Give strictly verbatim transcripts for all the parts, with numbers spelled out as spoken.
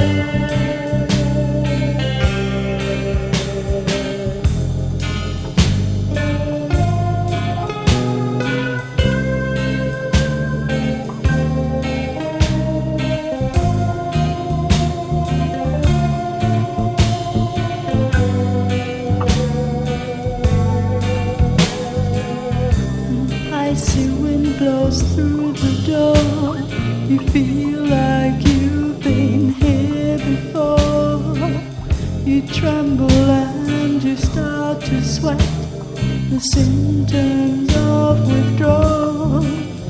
Icy wind blows through the door. You feel like you've been here before. You tremble and you start to sweat, the symptoms of withdrawal.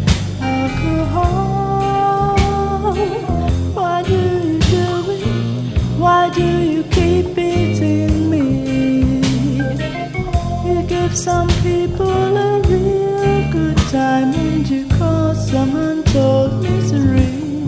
Alcohol, why do you do it? Why do you keep beating me? You give some people a real good time and you cause some untold misery.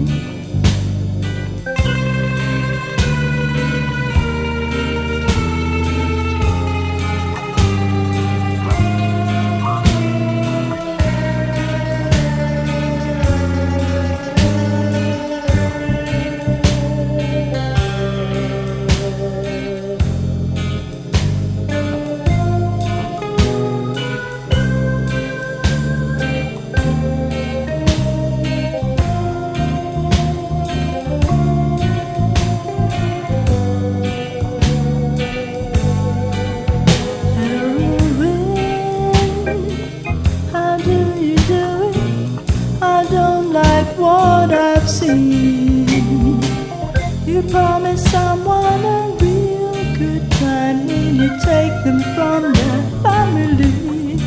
What I've seen, you promise someone a real good time and you take them from their family.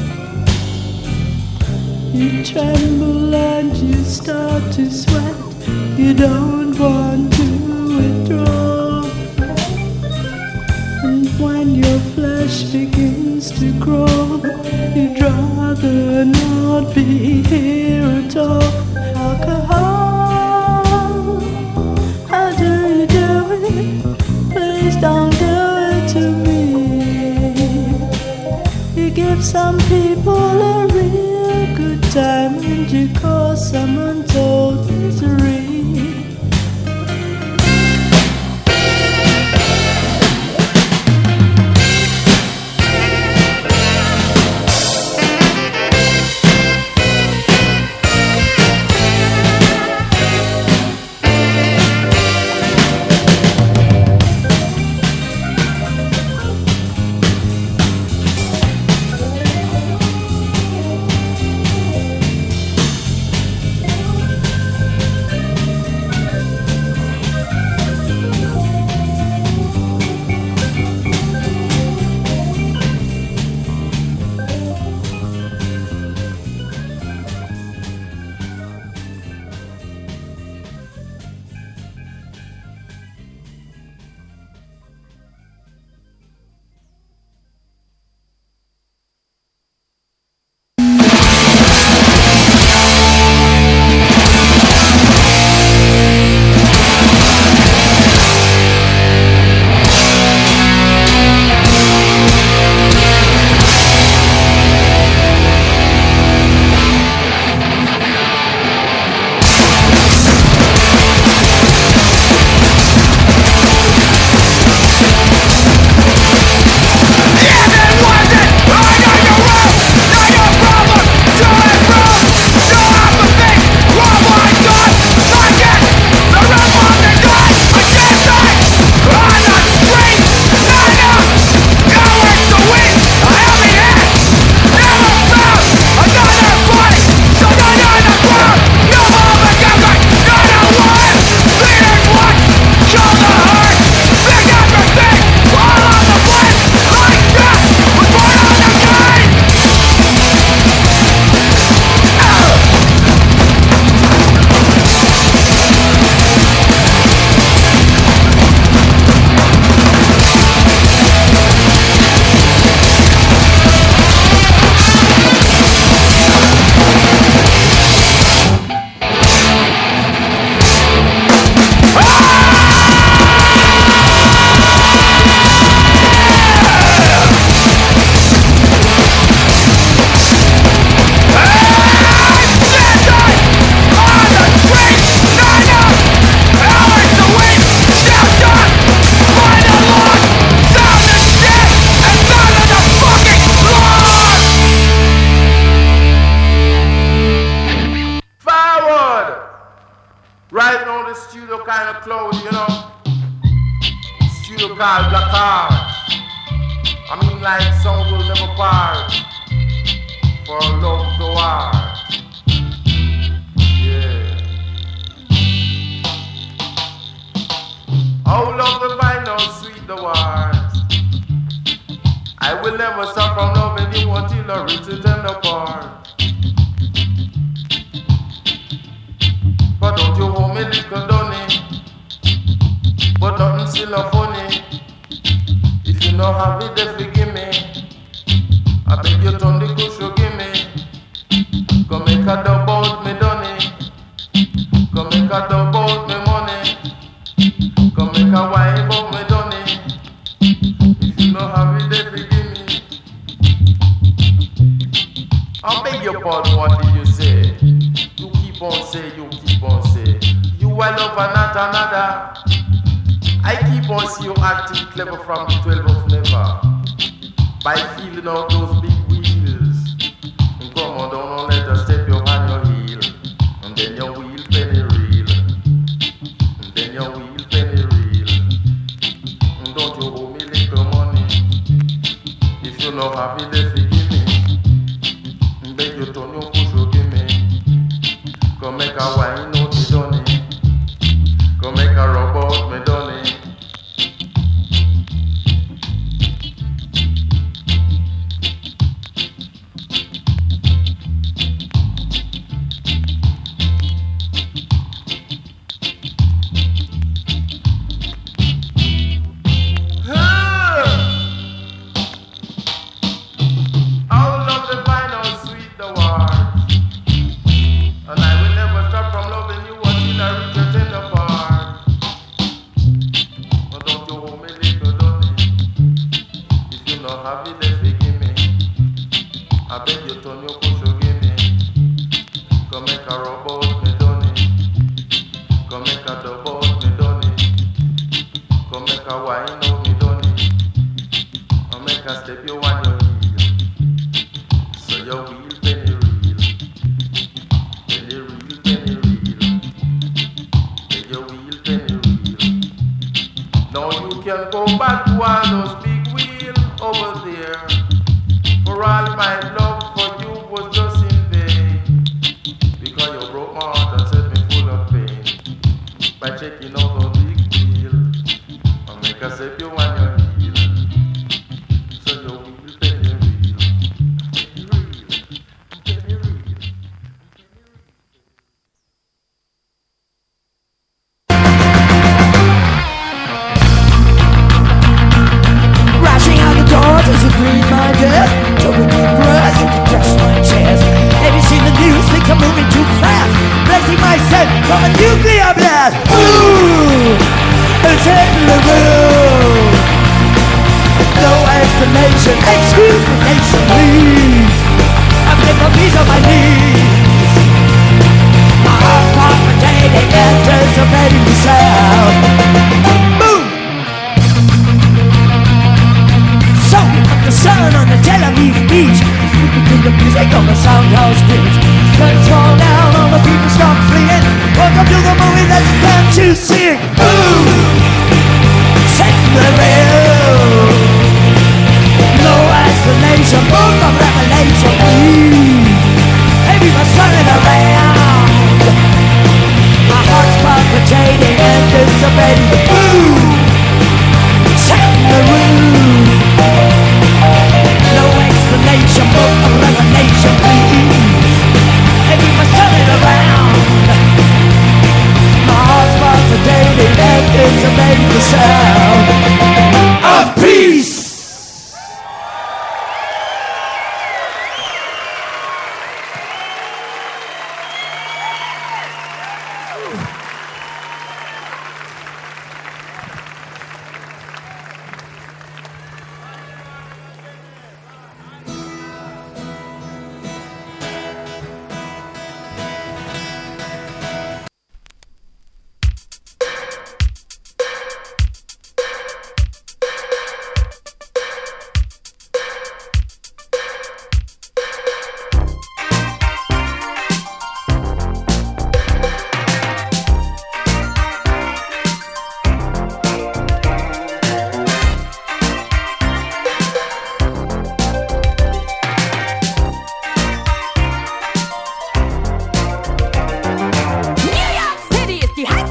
You tremble and you start to sweat. You don't want to withdraw. And when your flesh begins to crawl, you'd rather not be here at all. Alcohol, how do you do it? Please don't do it to me. You give some people a real good time and you cause some untold misery. Right now the studio kind of closed, you know. Studio called Black Heart. I mean like sound will never part. For love to art. Yeah. Oh love the vine, how sweet the words. I will never stop from loving you until I reach it and apart. But don't you hold me little dunny. But nothing still a funny. If you know how it is, forgive me. I beg you turn the cushion, give me. Come make a dub out me dunny. Come make a dub out me money. Come make a wine about me dunny. If you know how it is, forgive me. I beg your pardon, what did you say? You keep on say, you keep on say. You I love and not another. I keep on see you acting clever from the twelve of never. By feeling out those big wheels. And come on down and let us step you on your heel. And then your wheel penny reel. And then your wheel penny reel. And don't you owe me little money. If you know happiness, forgive me. And beg you turn your push, you give me. Come make a wine out me dunny. Come make a rub out me dunny.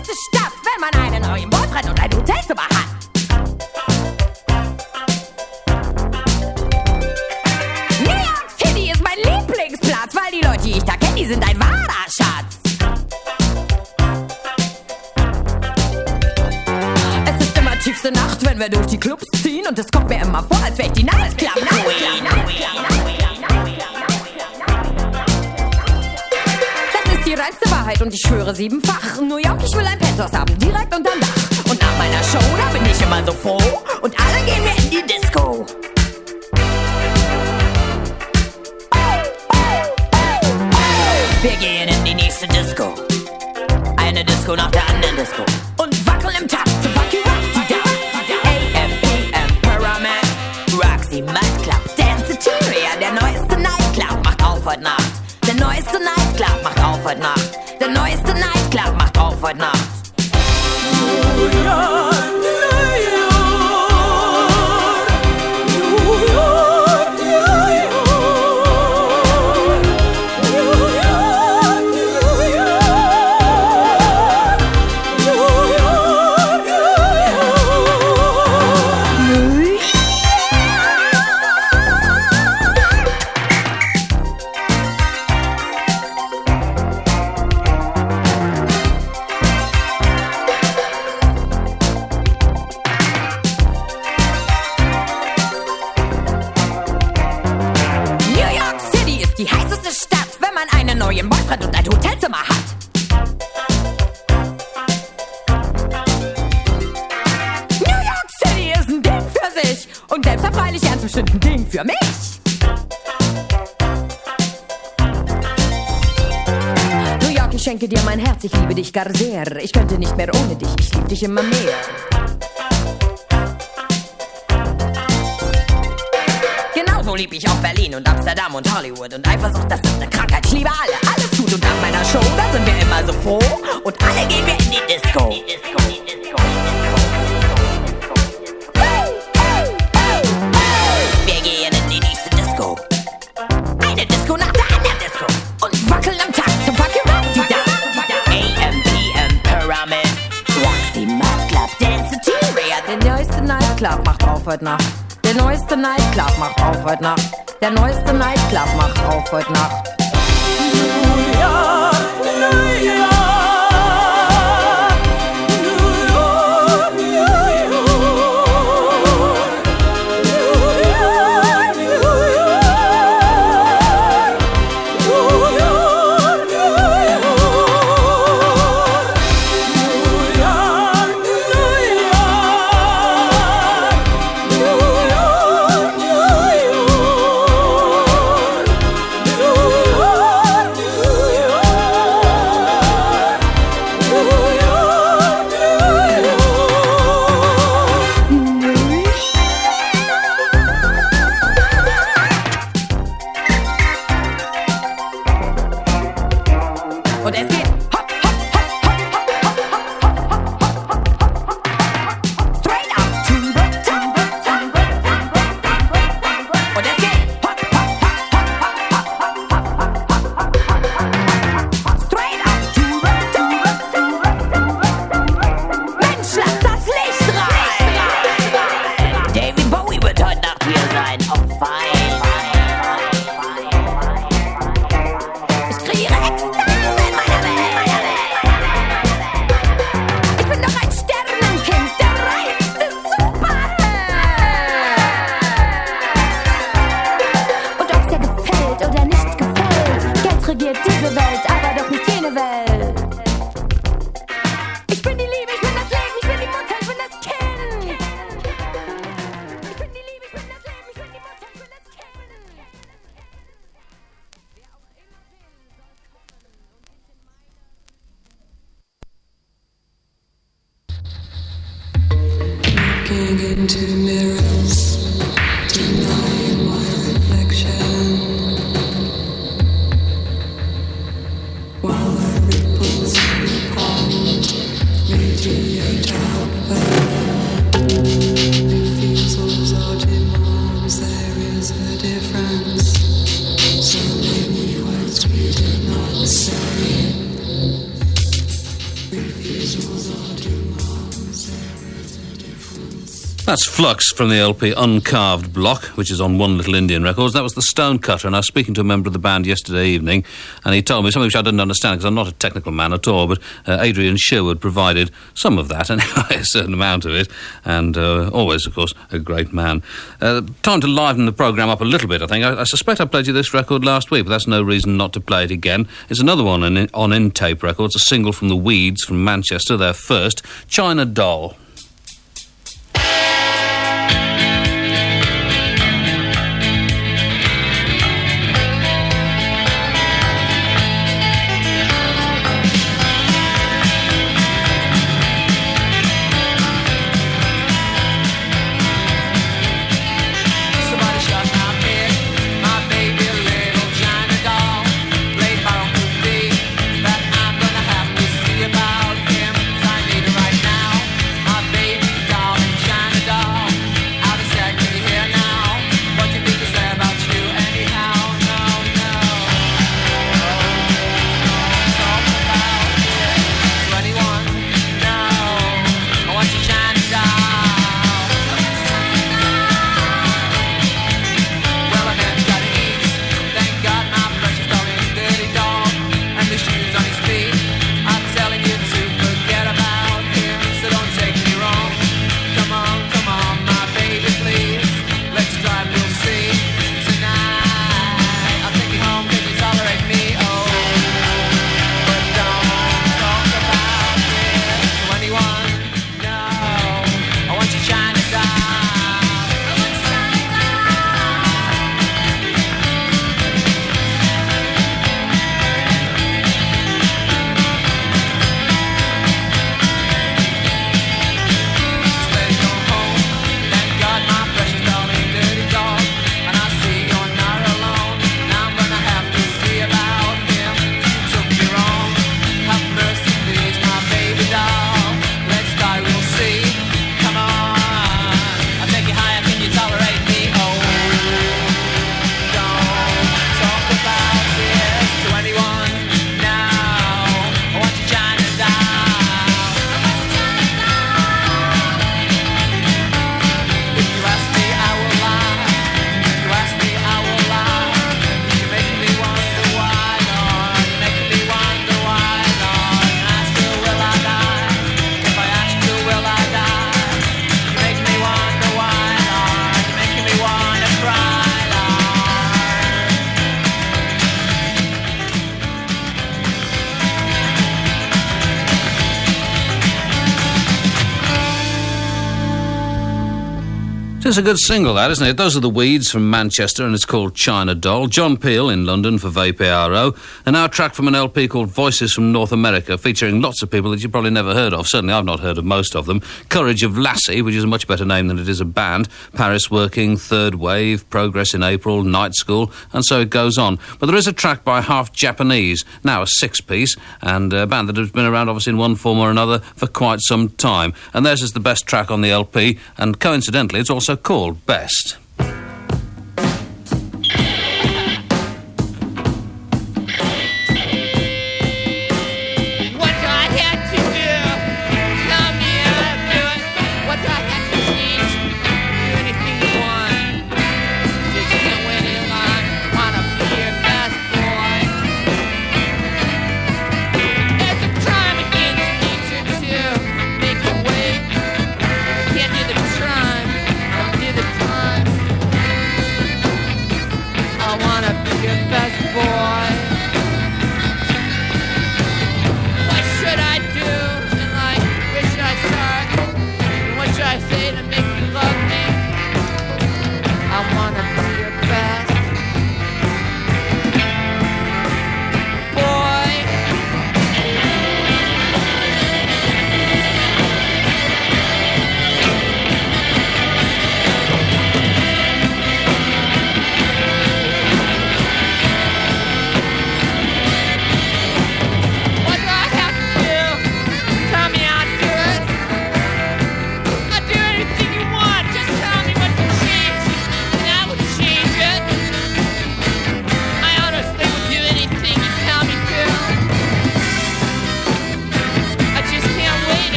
heißeste Stadt, wenn man einen neuen Boyfriend und ein Hotelzimmer hat. New York City ist mein Lieblingsplatz, weil die Leute, die ich da kenne, die sind ein wahrer Schatz. Es ist immer tiefste Nacht, wenn wir durch die Clubs ziehen, und es kommt mir immer vor, als wäre ich die Nightclub Queen. Das ist die reinste Wahrheit und ich schwöre siebenfach. New York, ich will ein Penthouse haben, direkt unterm Dach. Und nach meiner Show, da bin ich immer so froh, und alle gehen mir in die Disco. Wir gehen in die nächste Disco. Eine Disco nach der anderen Disco. Und wackeln im Takt zum Fuck You Up, die da. A M P M, Pyramid, Roxy, Mud Club, Dance Eteria. Der neueste Nightclub macht auf heute Nacht. Der neueste Nightclub macht auf heute Nacht. Der neueste Nightclub macht auf heute Nacht. New York, New York, New York, New York. Neuen Boyfriend und ein Hotelzimmer hat. New York City ist ein Ding für sich und selbst ein freilich ganz bestimmt ein Ding für mich. New York, ich schenke dir mein Herz, ich liebe dich gar sehr. Ich könnte nicht mehr ohne dich, ich liebe dich immer mehr. So lieb ich auch Berlin und Amsterdam und Hollywood und Eifersucht, das ist eine Krankheit, ich liebe alle, alles gut und nach meiner Show, da sind wir immer so froh und alle gehen wir in die Disco. Die Disco, die Disco, die Disco. Hey, hey, hey, hey. Wir gehen in die nächste Disco. Eine Disco nach der anderen Disco und wackeln am Takt zum Fuck You Up, die da. A M P M, Pyramid, Roxy, Mud Club, Dance Eteria. Der neueste Nightclub macht auf heute Nacht. Der neueste Nightclub macht auf heute Nacht. Der neueste Nightclub macht auf heute Nacht. New York, New York, New York, New York, New York, New York, New York, New York. Und es geht hopp, hopp, hopp, hopp, hopp, hopp, hopp, hopp, hopp, hopp, hopp. Straight up to the top. Und es geht hopp, hopp, hopp, hopp, hopp, hopp, hopp, hopp. Straight up to the top. Mensch, lass das Licht rein. David Bowie wird heute Nacht hier sein. Auf Wein. Ich kreiere Ekstase. Regiert diese Welt, aber doch nicht jene Welt. Ich bin die Liebe, ich bin das Leben, ich bin die Mutter, ich bin das Kind. Ich bin die Liebe, ich bin das Leben, ich bin die Mutter, ich bin das Kind. Wer auch immer will, soll kommen und sich in meine... Looking into mirrors, denying my reflection. While the ripples in the pond radiate outward, refusals or demands, there is a difference. So many words we did not say. Refusal. That's Flux from the L P Uncarved Block, which is on One Little Indian Records. That was the Stonecutter, and I was speaking to a member of the band yesterday evening, and he told me something which I didn't understand, because I'm not a technical man at all, but uh, Adrian Sherwood provided some of that, anyway, a certain amount of it, and uh, always, of course, a great man. Uh, time to liven the programme up a little bit, I think. I, I suspect I played you this record last week, but that's no reason not to play it again. It's another one on, on In-Tape Records, a single from the Weeds from Manchester, their first, China Doll. It's a good single, that, isn't it? Those are the Weeds from Manchester, and it's called China Doll. John Peel in London for V P R O. And now a track from an L P called Voices from North America, featuring lots of people that you've probably never heard of. Certainly I've not heard of most of them. Courage of Lassie, which is a much better name than it is a band. Paris Working, Third Wave, Progress in April, Night School, and so it goes on. But there is a track by Half Japanese, now a six-piece, and a band that has been around, obviously, in one form or another for quite some time. And theirs is the best track on the L P, and coincidentally, it's also called Best. Time,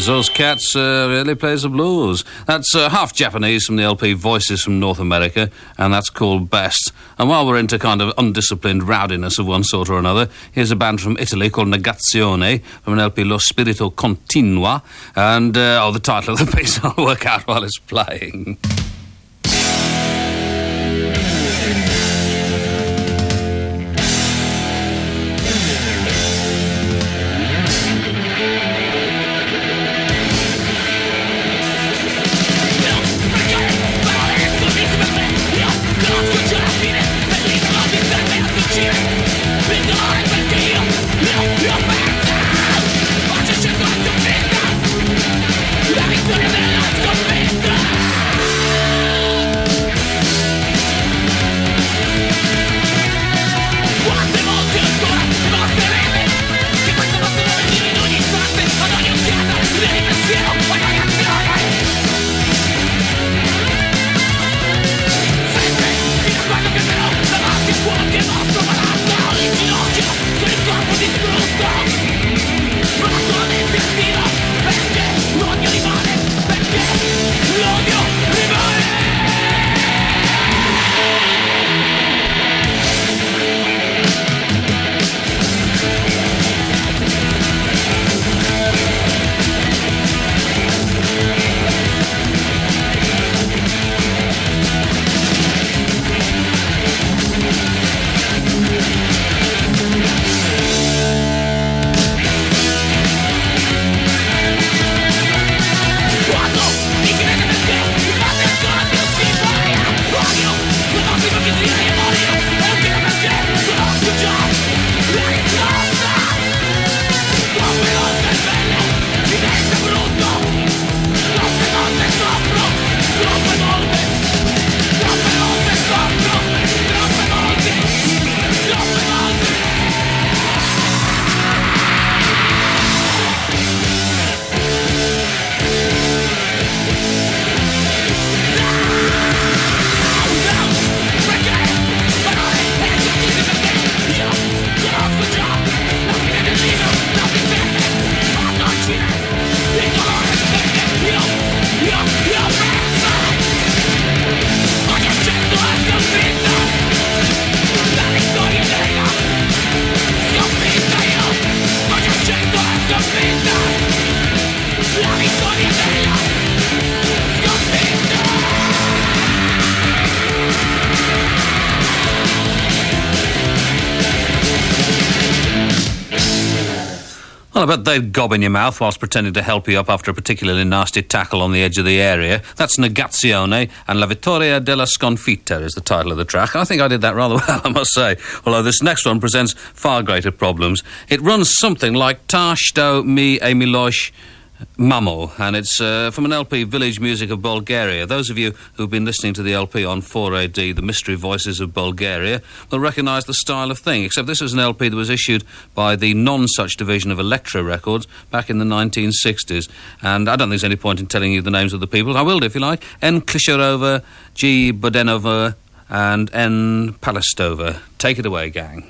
those cats uh, really plays the blues. That's uh, half Japanese from the L P Voices from North America, and that's called Best. And while we're into kind of undisciplined rowdiness of one sort or another, here's a band from Italy called Negazione from an L P Lo Spirito Continua, and uh, oh, the title of the piece I'll work out while it's playing. Well, I bet they'd gob in your mouth whilst pretending to help you up after a particularly nasty tackle on the edge of the area. That's Negazione, and La Vittoria della Sconfitta is the title of the track. I think I did that rather well, I must say, although this next one presents far greater problems. It runs something like Ta Sto Mi e Miloš Mamo, and it's uh, from an L P, Village Music of Bulgaria. Those of you who've been listening to the L P on four A D, The Mystery Voices of Bulgaria, will recognise the style of thing, except this is an L P that was issued by the non-such division of Elektra Records back in the nineteen sixties. And I don't think there's any point in telling you the names of the people. I will do if you like. N. Klisharova, G. Bodenova, and N. Palastova. Take it away, gang.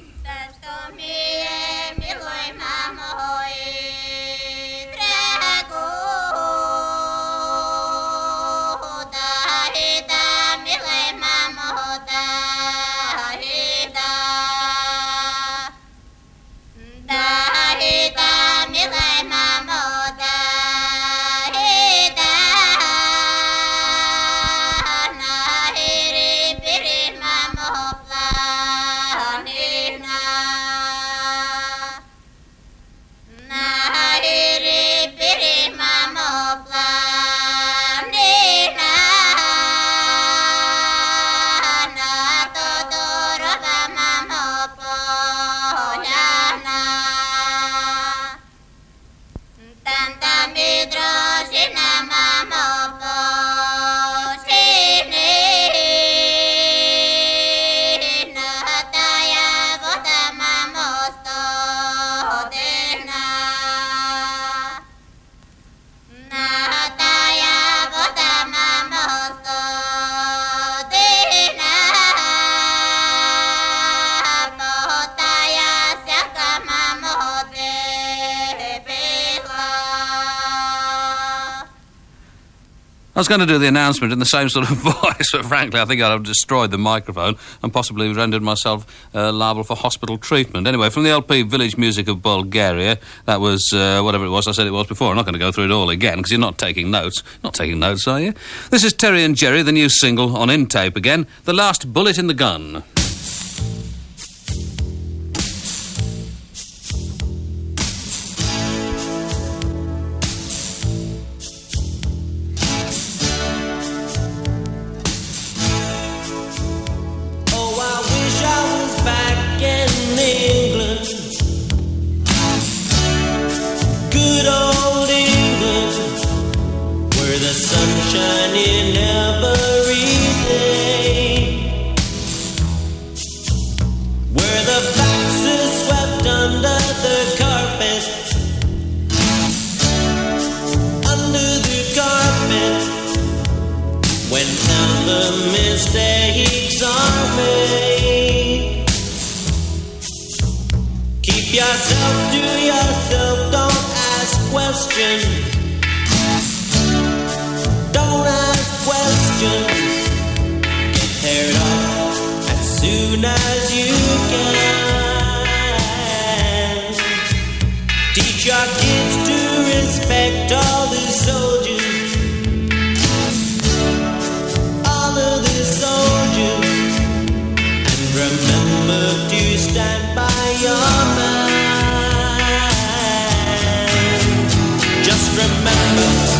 Name I was going to do the announcement in the same sort of voice, but frankly I think I'd have destroyed the microphone and possibly rendered myself uh, liable for hospital treatment. Anyway, from the L P Village Music of Bulgaria, that was uh, whatever it was I said it was before. I'm not going to go through it all again because you're not taking notes. Not taking notes, are you? This is Terry and Jerry, the new single on In Tape again, The Last Bullet in the Gun. Shining every day, where the facts are swept under the carpet, under the carpet, whenever mistakes are made. Keep yourself to yourself, don't ask questions. Don't ask questions. Get paired up as soon as you can. Teach your kids to respect all the soldiers, all of the soldiers, and remember to stand by your man. Just remember.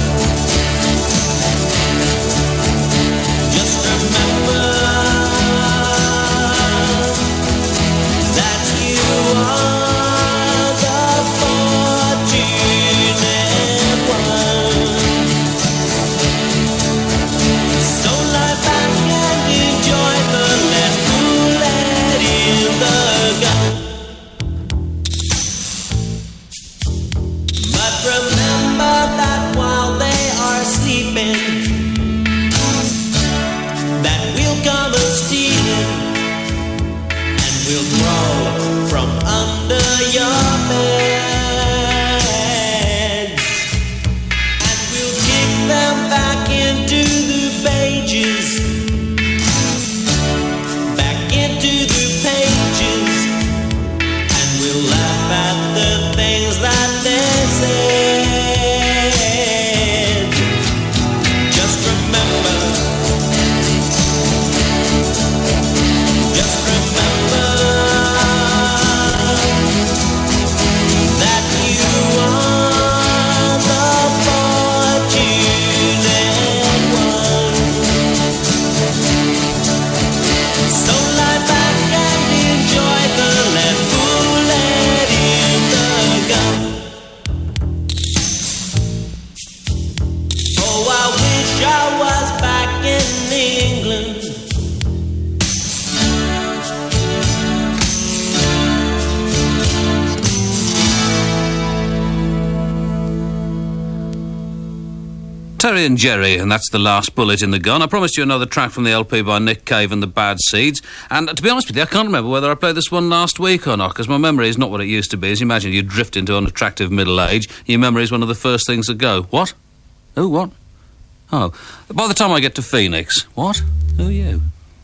Terry and Jerry, and that's The Last Bullet in the Gun. I promised you another track from the L P by Nick Cave and the Bad Seeds, and to be honest with you, I can't remember whether I played this one last week or not, because my memory is not what it used to be. As you imagine, you drift into unattractive middle age, your memory is one of the first things that go. What? Who, what? Oh, by the time I get to Phoenix. What? Who are you?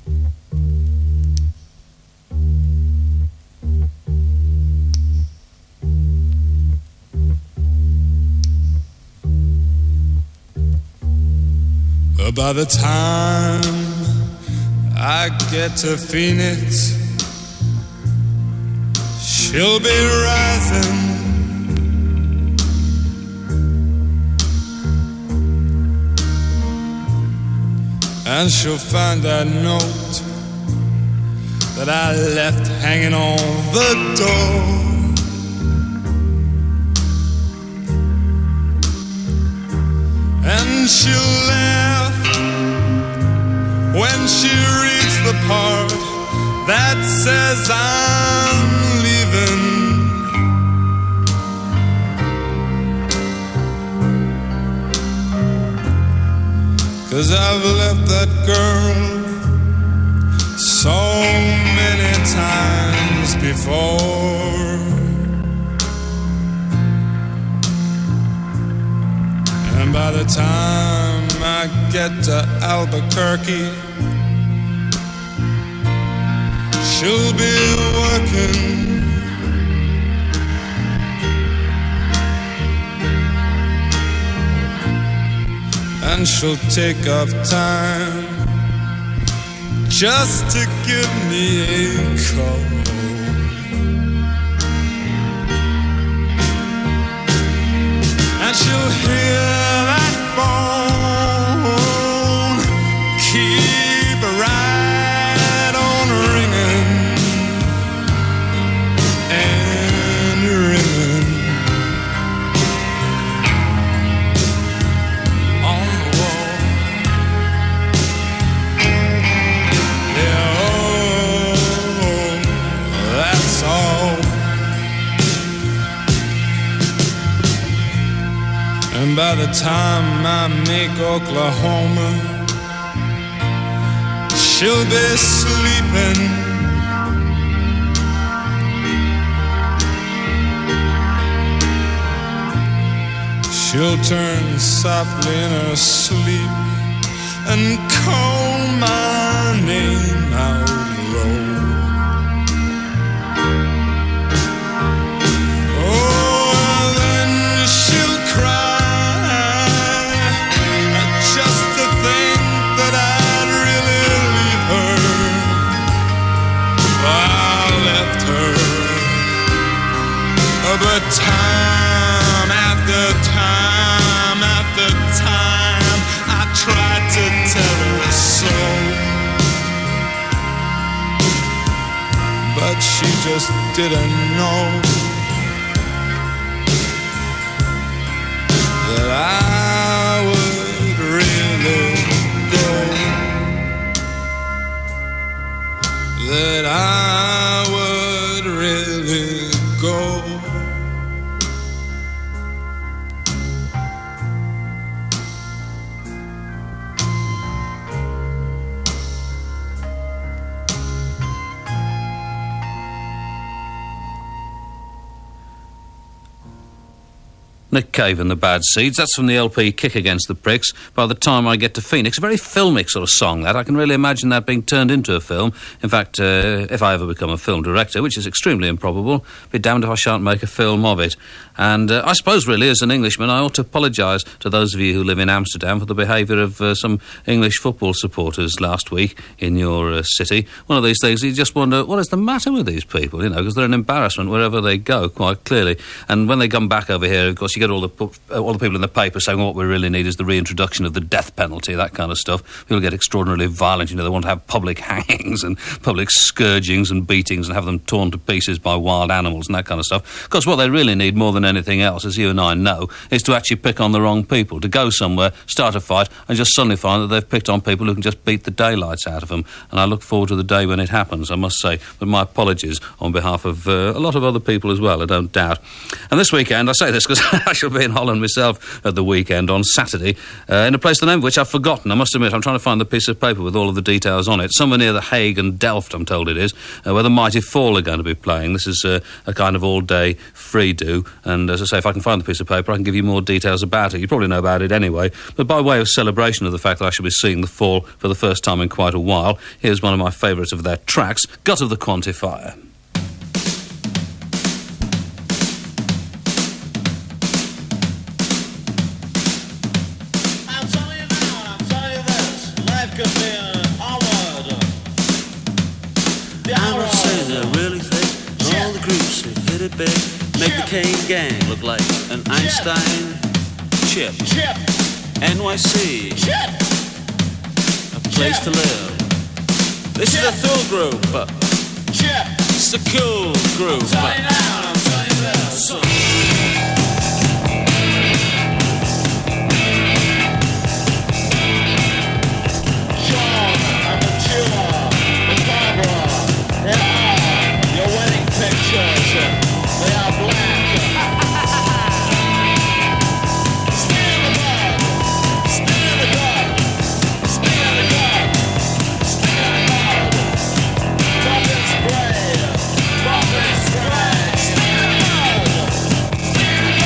By the time I get to Phoenix, she'll be rising, and she'll find that note that I left hanging on the door. And she'll laugh when she reads the part that says I'm leaving. 'Cause I've left that girl so many times before. And by the time I get to Albuquerque, she'll be working. And she'll take off time just to give me a call. And she'll hear that phone keep right on ringing and ringing on the wall. Yeah, oh, that's all. And by the time I make Oklahoma, she'll be sleeping. She'll turn softly in her sleep and call my name out low. But time after time after time, I tried to tell her so, but she just didn't know that I would really go, that I would really go. Nick Cave and the Bad Seeds. That's from the L P Kick Against the Pricks. By the time I get to Phoenix, a very filmic sort of song, that. I can really imagine that being turned into a film. In fact, uh, if I ever become a film director, which is extremely improbable, be damned if I shan't make a film of it. And uh, I suppose, really, as an Englishman, I ought to apologise to those of you who live in Amsterdam for the behaviour of uh, some English football supporters last week in your uh, city. One of these things, you just wonder, what is the matter with these people, you know, because they're an embarrassment wherever they go, quite clearly. And when they come back over here, of course, you get all the all the people in the paper saying, well, what we really need is the reintroduction of the death penalty, that kind of stuff. People get extraordinarily violent, you know, they want to have public hangings and public scourgings and beatings and have them torn to pieces by wild animals and that kind of stuff. Of course, what they really need more than anything else, as you and I know, is to actually pick on the wrong people, to go somewhere, start a fight, and just suddenly find that they've picked on people who can just beat the daylights out of them. And I look forward to the day when it happens, I must say. But my apologies on behalf of uh, a lot of other people as well, I don't doubt. And this weekend, I say this because I shall be in Holland myself at the weekend on Saturday, uh, in a place the name of which I've forgotten. I must admit, I'm trying to find the piece of paper with all of the details on it. Somewhere near The Hague and Delft, I'm told it is, uh, where the Mighty Fall are going to be playing. This is uh, a kind of all-day free-do, and as I say, if I can find the piece of paper, I can give you more details about it. You probably know about it anyway, but by way of celebration of the fact that I shall be seeing The Fall for the first time in quite a while, here's one of my favourites of their tracks, Gut of the Quantifier. Big, make the Kane gang look like an Einstein chip. Chip. N Y C. Chip. A place Chip. To live. This Chip. Is a thrill group. Chip. It's a cool group. I'm telling you now, I'm telling you this. So. Sean and the Chilla, the Barbara, they are your wedding pictures. They are black. Stay in the dark. Stay in the dark. Stay in the dark. Stay in the dark. Drop and spray. Drop and spray. Stay in the dark. Stay in the dark.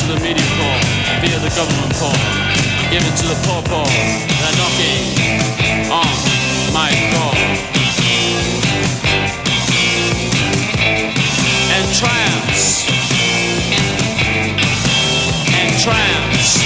to the media corps via the government corps. Give it to the poor poor. They're knocking on my door. Entranced. Entranced.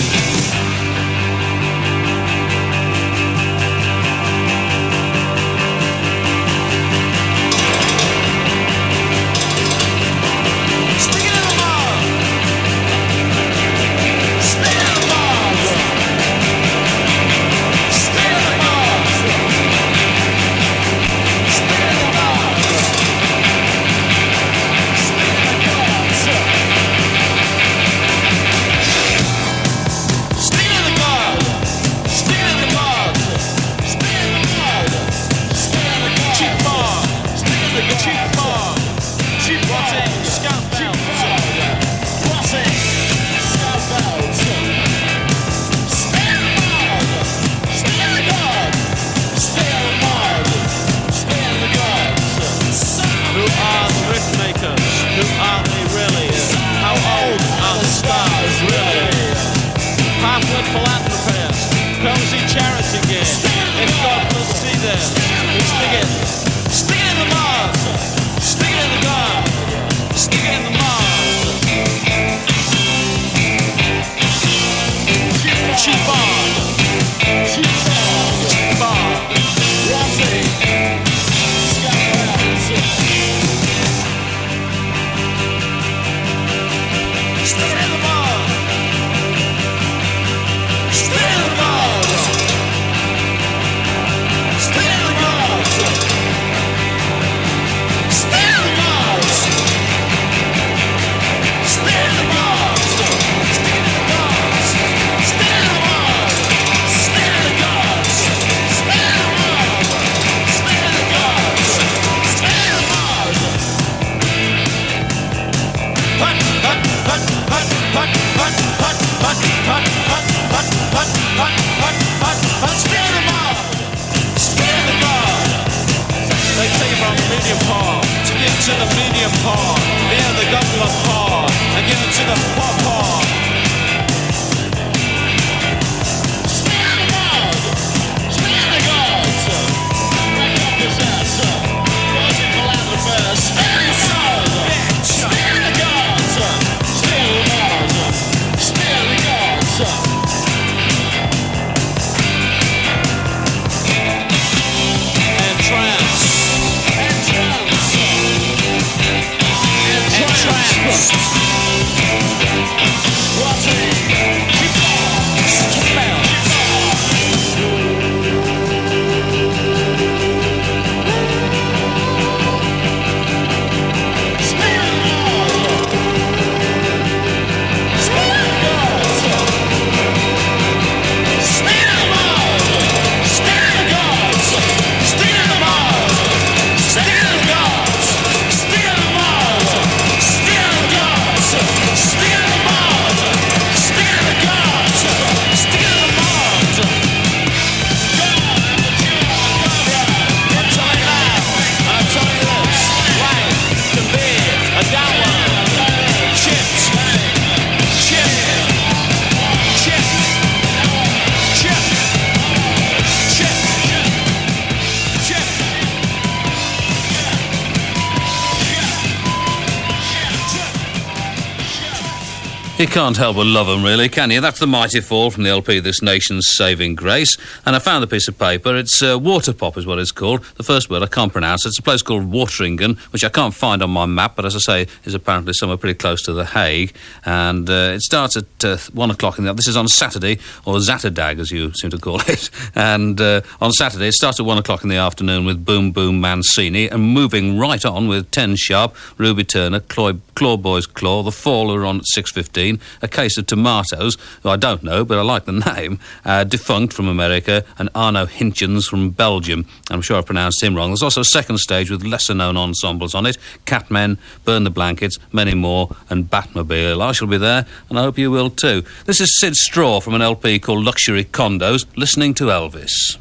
You can't help but love them, really, can you? That's the Mighty Fall from the L P This Nation's Saving Grace. And I found the piece of paper. It's uh, Water Pop is what it's called. The first word I can't pronounce. It's a place called Wateringhen, which I can't find on my map, but as I say, is apparently somewhere pretty close to The Hague. And uh, it starts at uh, one o'clock in the... This is on Saturday, or Zaterdag, as you seem to call it. And uh, on Saturday, it starts at one o'clock in the afternoon with Boom Boom Mancini, and moving right on with ten Sharp, Ruby Turner, Claw, Claw Boys Claw, The Fall are on at six fifteen, A Case of Tomatoes, who I don't know, but I like the name, uh, Defunct from America, and Arno Hinchens from Belgium. I'm sure I pronounced him wrong. There's also a second stage with lesser-known ensembles on it, Catmen, Burn the Blankets, many more, and Batmobile. I shall be there, and I hope you will too. This is Sid Straw from an L P called Luxury Condos, listening to Elvis.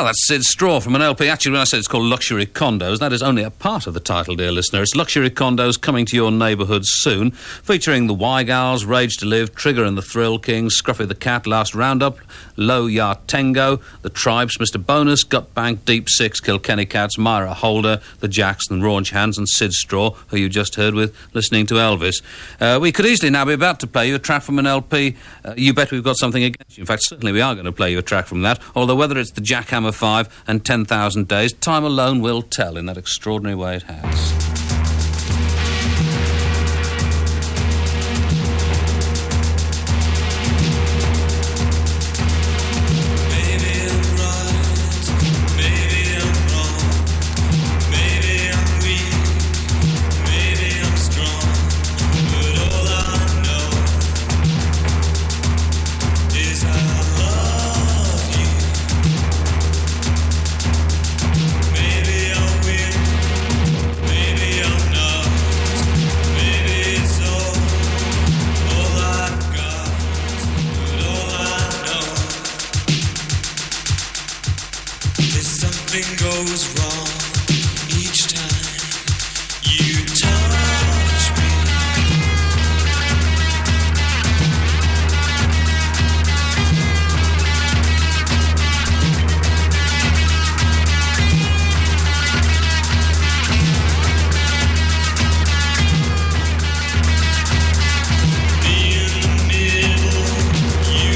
Well, that's Sid Straw from an L P. Actually, when I said it's called Luxury Condos, that is only a part of the title, dear listener. It's Luxury Condos coming to your neighbourhood soon, featuring the Wygals, Rage to Live, Trigger and the Thrill Kings, Scruffy the Cat, Last Roundup, Low Yard Tango, The Tribes, Mister Bonus, Gut Bank, Deep Six, Kilkenny Cats, Myra Holder, The Jacks and Raunch Hands, and Sid Straw, who you just heard with listening to Elvis. Uh, we could easily now be about to play you a track from an L P. Uh, you bet we've got something against you. In fact, certainly we are going to play you a track from that, although whether it's the Jackhammer five and ten thousand Days, time alone will tell in that extraordinary way it has.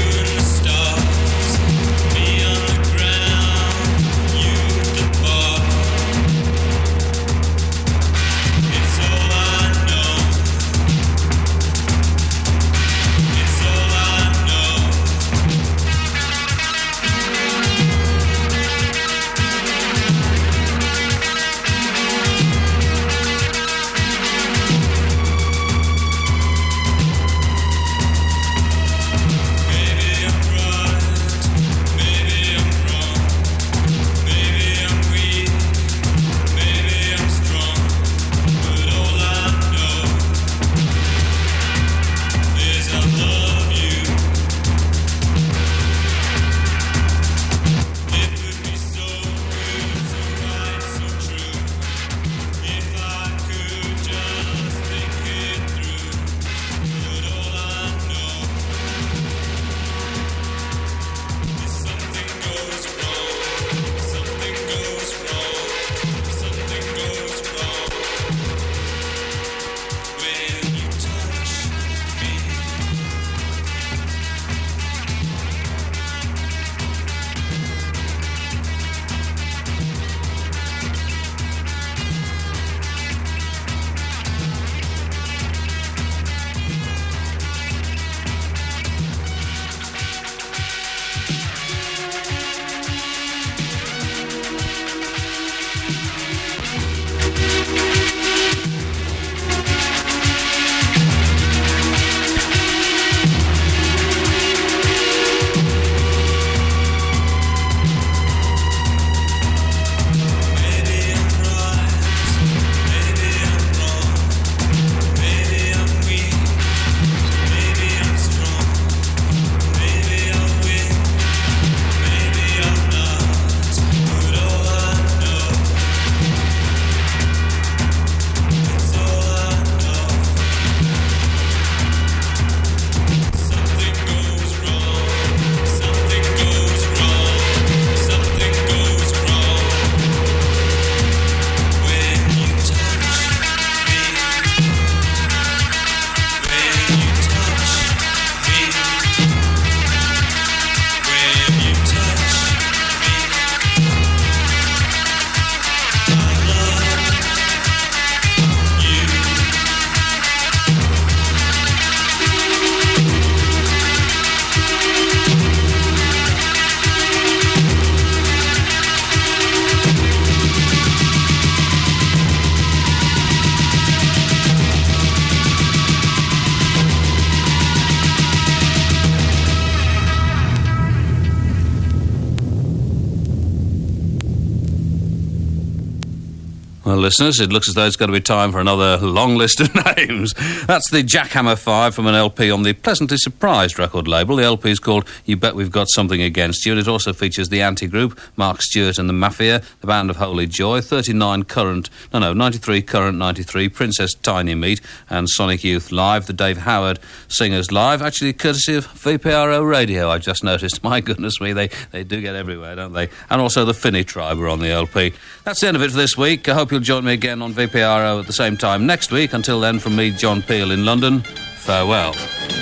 Bar Well, listeners, it looks as though it's going to be time for another long list of names. That's the Jackhammer five from an L P on the Pleasantly Surprised record label. The L P is called You Bet We've Got Something Against You, and it also features the Anti-Group, Mark Stewart and the Mafia, the Band of Holy Joy, thirty-nine Current, no, no, ninety-three Current ninety-three, Princess Tiny Meat, and Sonic Youth Live, the Dave Howard Singers Live, actually courtesy of V P R O Radio, I just noticed. My goodness me, they, they do get everywhere, don't they? And also the Finney Tribe are on the L P. That's the end of it for this week. I hope you'll join me again on V P R O at the same time next week. Until then, from me, John Peel in London, farewell.